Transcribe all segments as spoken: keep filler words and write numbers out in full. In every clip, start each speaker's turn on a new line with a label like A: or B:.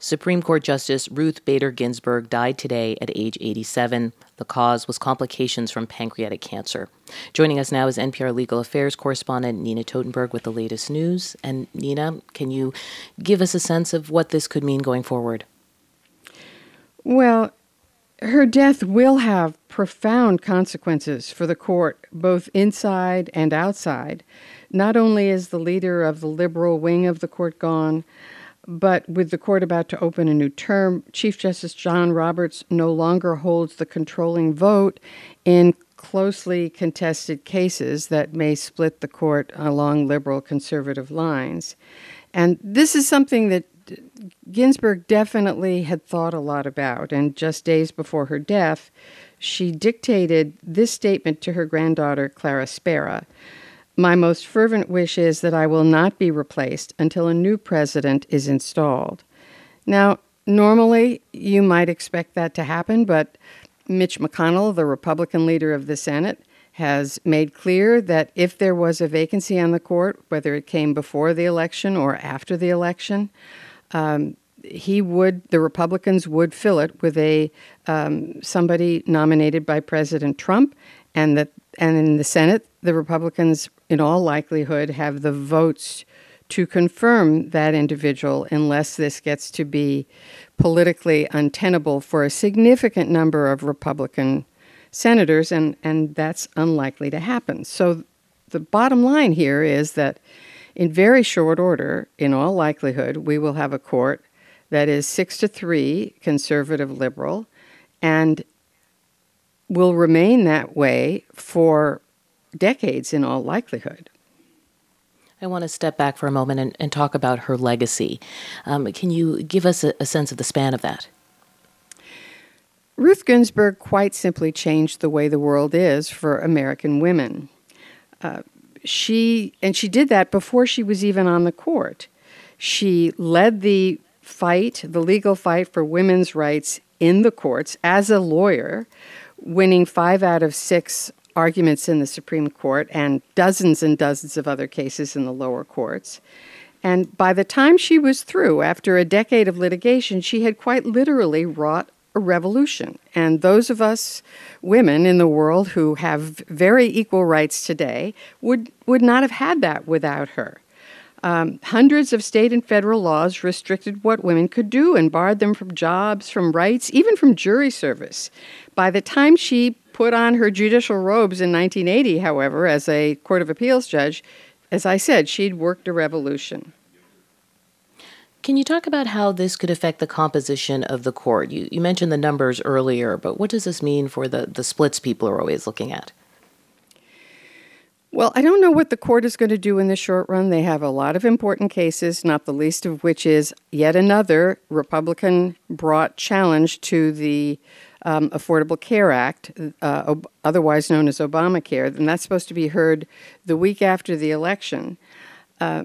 A: Supreme Court Justice Ruth Bader Ginsburg died today at age eighty-seven. The cause was complications from pancreatic cancer. Joining us now is N P R Legal Affairs correspondent Nina Totenberg with the latest news. And Nina, can you give us a sense of what this could mean going forward?
B: Well, her death will have profound consequences for the court, both inside and outside. Not only is the leader of the liberal wing of the court gone, but with the court about to open a new term, Chief Justice John Roberts no longer holds the controlling vote in closely contested cases that may split the court along liberal-conservative lines. And this is something that Ginsburg definitely had thought a lot about, and just days before her death, she dictated this statement to her granddaughter, Clara Spera. "My most fervent wish is that I will not be replaced until a new president is installed." Now, normally you might expect that to happen, but Mitch McConnell, the Republican leader of the Senate, has made clear that if there was a vacancy on the court, whether it came before the election or after the election, um, he would, the Republicans would fill it with a um, somebody nominated by President Trump, and that, and in the Senate, the Republicans, in all likelihood, have the votes to confirm that individual unless this gets to be politically untenable for a significant number of Republican senators, and, and that's unlikely to happen. So the bottom line here is that in very short order, in all likelihood, we will have a court that is six to three conservative liberal and will remain that way for decades in all likelihood.
A: I want to step back for a moment and, and talk about her legacy. Um, can you give us a, a sense of the span of that?
B: Ruth Ginsburg quite simply changed the way the world is for American women. Uh, she and she did that before she was even on the court. She led the fight, the legal fight for women's rights in the courts as a lawyer, winning five out of six arguments in the Supreme Court and dozens and dozens of other cases in the lower courts. And by the time she was through, after a decade of litigation, she had quite literally wrought a revolution. And those of us women in the world who have very equal rights today would, would not have had that without her. Um, hundreds of state and federal laws restricted what women could do and barred them from jobs, from rights, even from jury service. By the time she put on her judicial robes in nineteen eighty, however, as a Court of Appeals judge, as I said, she'd worked a revolution.
A: Can you talk about how this could affect the composition of the court? You, you mentioned the numbers earlier, but what does this mean for the, the splits people are always looking at?
B: Well, I don't know what the court is going to do in the short run. They have a lot of important cases, not the least of which is yet another Republican-brought challenge to the um, Affordable Care Act, uh, ob- otherwise known as Obamacare, and that's supposed to be heard the week after the election. Uh,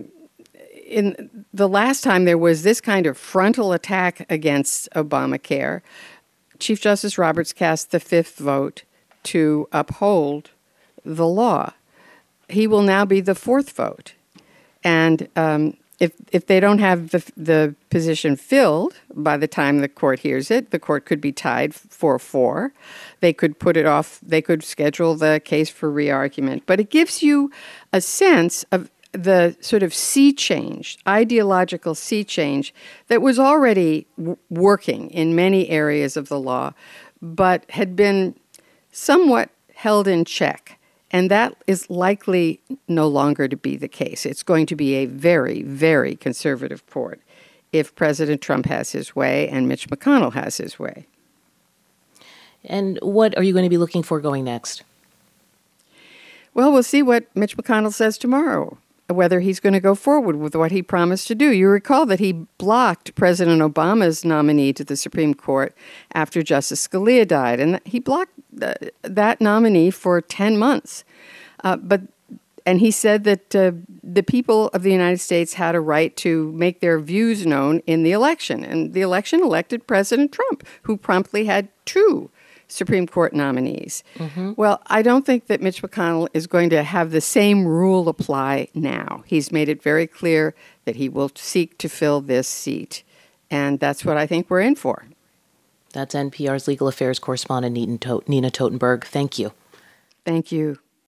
B: in the last time there was this kind of frontal attack against Obamacare, Chief Justice Roberts cast the fifth vote to uphold the law. He will now be the fourth vote. And um, if if they don't have the the position filled by the time the court hears it, the court could be tied four four. They could put it off. They could schedule the case for re-argument. But it gives you a sense of the sort of sea change, ideological sea change that was already w- working in many areas of the law, but had been somewhat held in check. And that is likely no longer to be the case. It's going to be a very, very conservative court if President Trump has his way and Mitch McConnell has his way.
A: And what are you going to be looking for going next?
B: Well, we'll see what Mitch McConnell says tomorrow, whether he's going to go forward with what he promised to do. You recall that he blocked President Obama's nominee to the Supreme Court after Justice Scalia died, and he blocked th- that nominee for ten months. Uh, but and he said that uh, the people of the United States had a right to make their views known in the election, and the election elected President Trump, who promptly had two Supreme Court nominees. Mm-hmm. Well, I don't think that Mitch McConnell is going to have the same rule apply now. He's made it very clear that he will seek to fill this seat. And that's what I think we're in for.
A: That's N P R's legal affairs correspondent Nina Totenberg. Thank you.
B: Thank you.